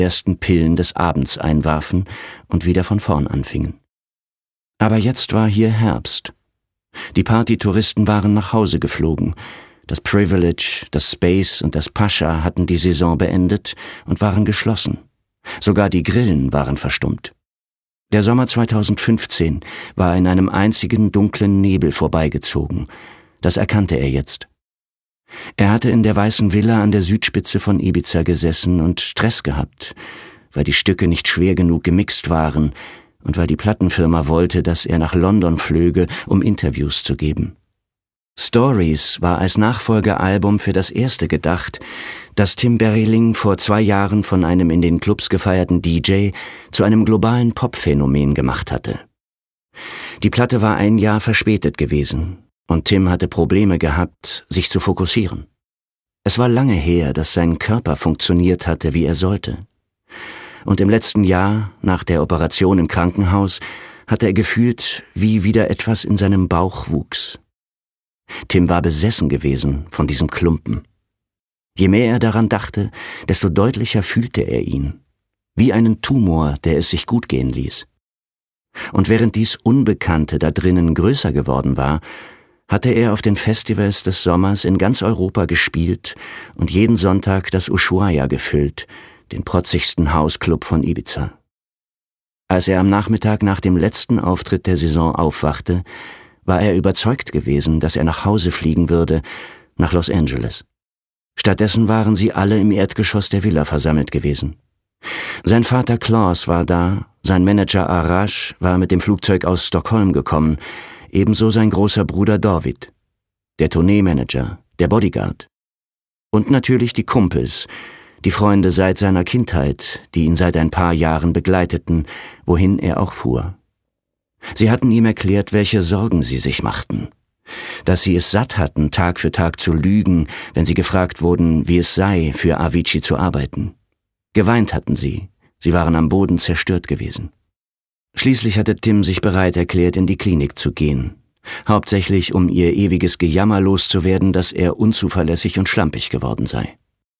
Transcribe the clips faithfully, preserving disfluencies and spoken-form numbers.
ersten Pillen des Abends einwarfen und wieder von vorn anfingen. Aber jetzt war hier Herbst. Die Partytouristen waren nach Hause geflogen. Das Privilege, das Space und das Pascha hatten die Saison beendet und waren geschlossen. Sogar die Grillen waren verstummt. Der Sommer zweitausendfünfzehn war in einem einzigen dunklen Nebel vorbeigezogen. Das erkannte er jetzt. Er hatte in der weißen Villa an der Südspitze von Ibiza gesessen und Stress gehabt, weil die Stücke nicht schwer genug gemixt waren und weil die Plattenfirma wollte, dass er nach London flöge, um Interviews zu geben. Stories war als Nachfolgealbum für das erste gedacht, das Tim Berryling vor zwei Jahren von einem in den Clubs gefeierten D J zu einem globalen Popphänomen gemacht hatte. Die Platte war ein Jahr verspätet gewesen und Tim hatte Probleme gehabt, sich zu fokussieren. Es war lange her, dass sein Körper funktioniert hatte, wie er sollte. Und im letzten Jahr, nach der Operation im Krankenhaus, hatte er gefühlt, wie wieder etwas in seinem Bauch wuchs. Tim war besessen gewesen von diesem Klumpen. Je mehr er daran dachte, desto deutlicher fühlte er ihn, wie einen Tumor, der es sich gut gehen ließ. Und während dies Unbekannte da drinnen größer geworden war, hatte er auf den Festivals des Sommers in ganz Europa gespielt und jeden Sonntag das Ushuaia gefüllt, den protzigsten Hausclub von Ibiza. Als er am Nachmittag nach dem letzten Auftritt der Saison aufwachte, war er überzeugt gewesen, dass er nach Hause fliegen würde, nach Los Angeles. Stattdessen waren sie alle im Erdgeschoss der Villa versammelt gewesen. Sein Vater Klaus war da, sein Manager Arash war mit dem Flugzeug aus Stockholm gekommen, ebenso sein großer Bruder David, der Tourneemanager, der Bodyguard. Und natürlich die Kumpels, die Freunde seit seiner Kindheit, die ihn seit ein paar Jahren begleiteten, wohin er auch fuhr. Sie hatten ihm erklärt, welche Sorgen sie sich machten. Dass sie es satt hatten, Tag für Tag zu lügen, wenn sie gefragt wurden, wie es sei, für Avicii zu arbeiten. Geweint hatten sie, sie waren am Boden zerstört gewesen. Schließlich hatte Tim sich bereit erklärt, in die Klinik zu gehen. Hauptsächlich, um ihr ewiges Gejammer loszuwerden, dass er unzuverlässig und schlampig geworden sei.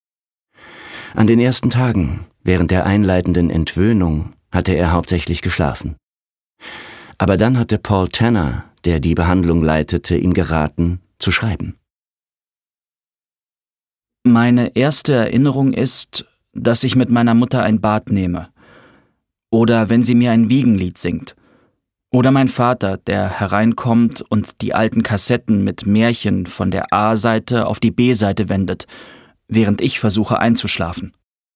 An den ersten Tagen, während der einleitenden Entwöhnung, hatte er hauptsächlich geschlafen. Aber dann hatte Paul Tanner, der die Behandlung leitete, ihm geraten, zu schreiben. Meine erste Erinnerung ist, dass ich mit meiner Mutter ein Bad nehme. Oder wenn sie mir ein Wiegenlied singt. Oder mein Vater, der hereinkommt und die alten Kassetten mit Märchen von der A-Seite auf die B-Seite wendet, während ich versuche einzuschlafen.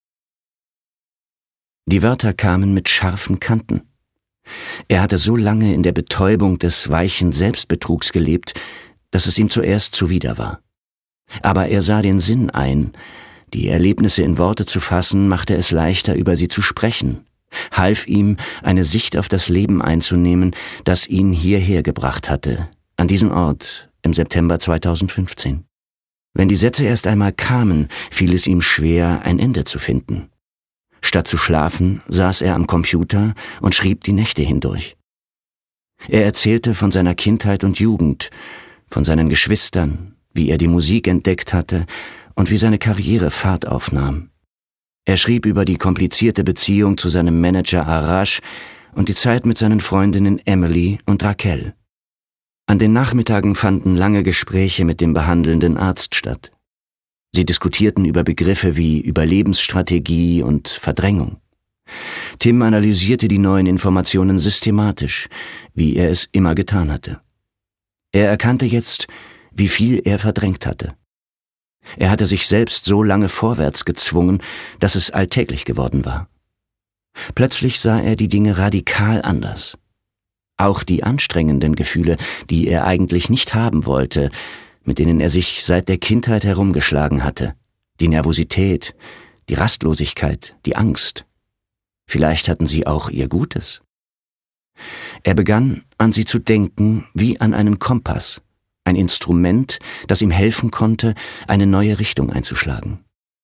Die Wörter kamen mit scharfen Kanten. Er hatte so lange in der Betäubung des weichen Selbstbetrugs gelebt, dass es ihm zuerst zuwider war. Aber er sah den Sinn ein. Die Erlebnisse in Worte zu fassen, machte es leichter, über sie zu sprechen, half ihm, eine Sicht auf das Leben einzunehmen, das ihn hierher gebracht hatte, an diesen Ort im September zweitausendfünfzehn. Wenn die Sätze erst einmal kamen, fiel es ihm schwer, ein Ende zu finden. Statt zu schlafen, saß er am Computer und schrieb die Nächte hindurch. Er erzählte von seiner Kindheit und Jugend, von seinen Geschwistern, wie er die Musik entdeckt hatte und wie seine Karriere Fahrt aufnahm. Er schrieb über die komplizierte Beziehung zu seinem Manager Arash und die Zeit mit seinen Freundinnen Emily und Raquel. An den Nachmittagen fanden lange Gespräche mit dem behandelnden Arzt statt. Sie diskutierten über Begriffe wie Überlebensstrategie und Verdrängung. Tim analysierte die neuen Informationen systematisch, wie er es immer getan hatte. Er erkannte jetzt, wie viel er verdrängt hatte. Er hatte sich selbst so lange vorwärts gezwungen, dass es alltäglich geworden war. Plötzlich sah er die Dinge radikal anders. Auch die anstrengenden Gefühle, die er eigentlich nicht haben wollte, mit denen er sich seit der Kindheit herumgeschlagen hatte. Die Nervosität, die Rastlosigkeit, die Angst. Vielleicht hatten sie auch ihr Gutes. Er begann, an sie zu denken wie an einen Kompass, ein Instrument, das ihm helfen konnte, eine neue Richtung einzuschlagen.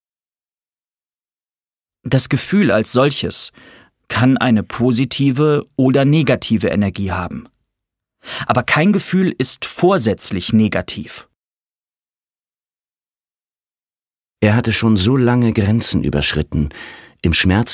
Das Gefühl als solches kann eine positive oder negative Energie haben. Aber kein Gefühl ist vorsätzlich negativ. Er hatte schon so lange Grenzen überschritten, im Schmerz